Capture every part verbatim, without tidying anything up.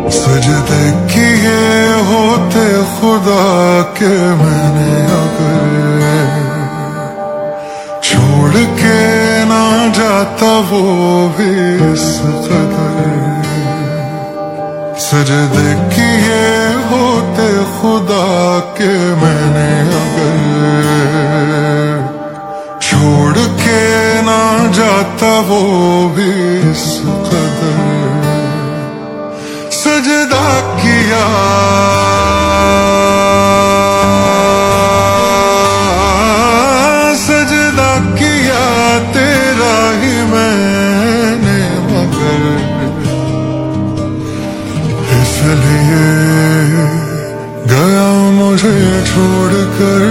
सजदे किए होते खुदा के मैंने अगर छोड़ के ना जाता वो भी इस कदर। सजदे किए होते खुदा के मैंने अगर छोड़ के ना जाता वो भी इस कदर। सजदा किया सजदा किया तेरा ही मैंने मगर इसलिए गया मुझे छोड़कर।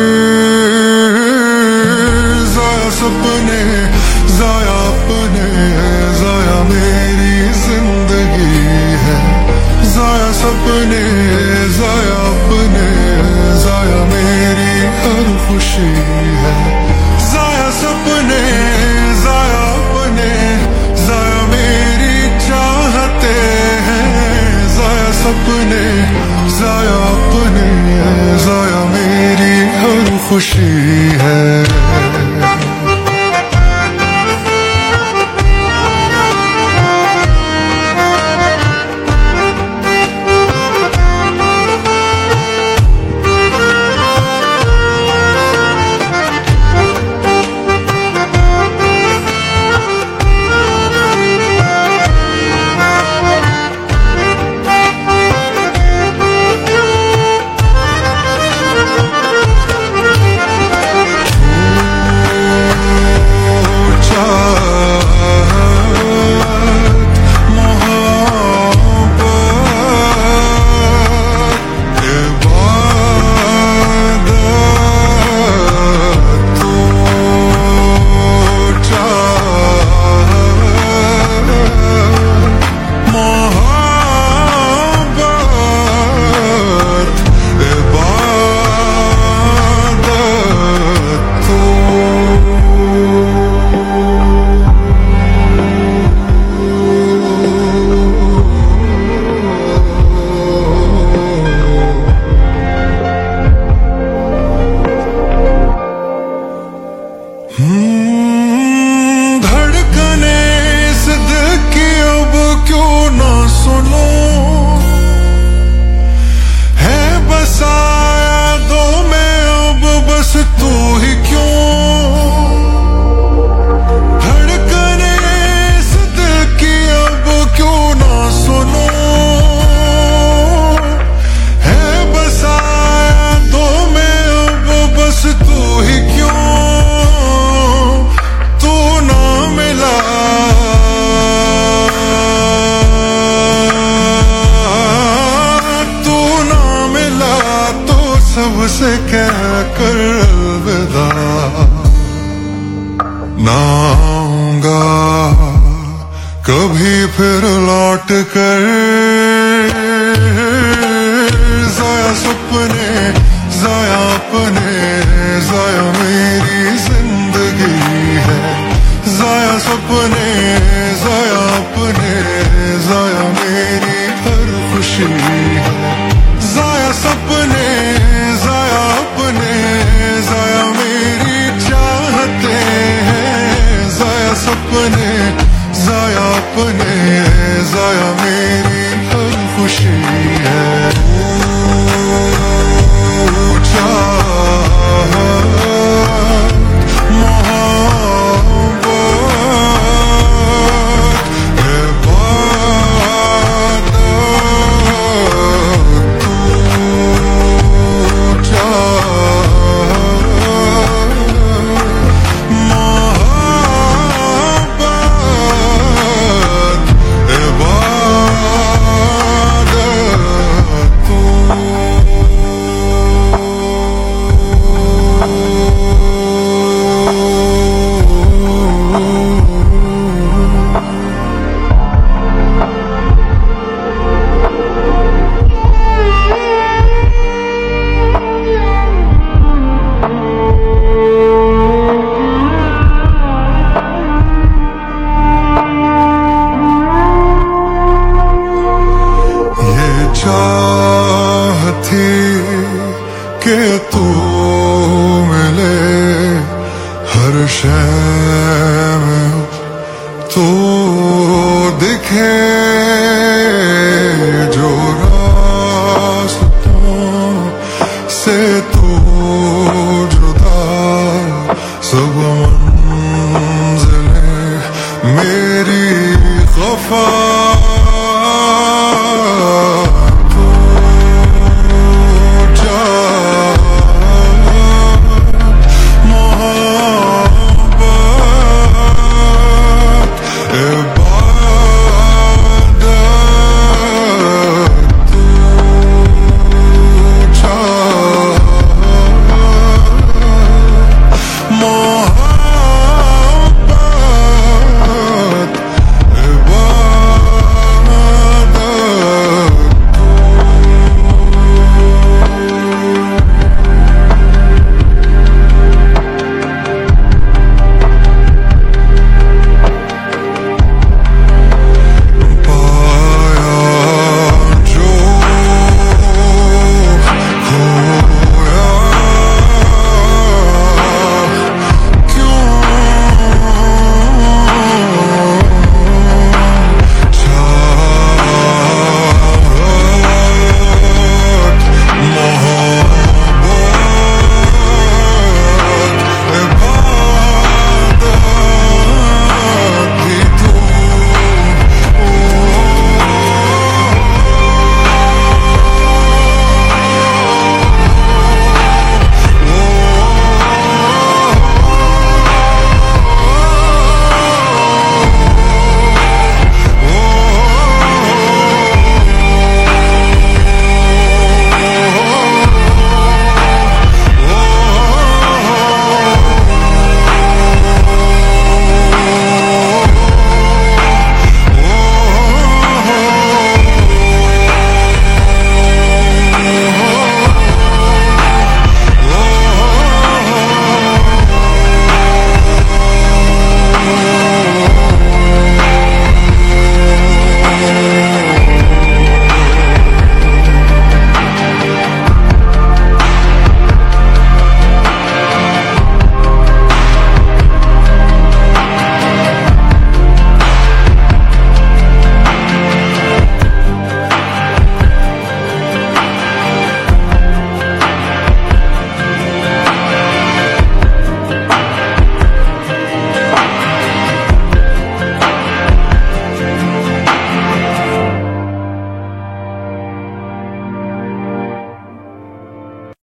जाया सपने जाया अपने जाया मेरी जिंदगी है। जाया सपने जाया अपने जाया मेरी हर खुशी है। जाया सपने जाया अपने जाया मेरी चाहते हैं। जाया सपने जाया अपने जाया मेरी हर खुशी है। धड़कने इस दिल की अब क्यों ना सुनो है बसाया दो में अब बस तू ही क्यों। धड़कने इस दिल की अब क्यों ना सुनो है बसाया दो में अब बस तू ही क्यों। सबसे कह कर अलविदा ना आऊंगा कभी फिर लौट कर।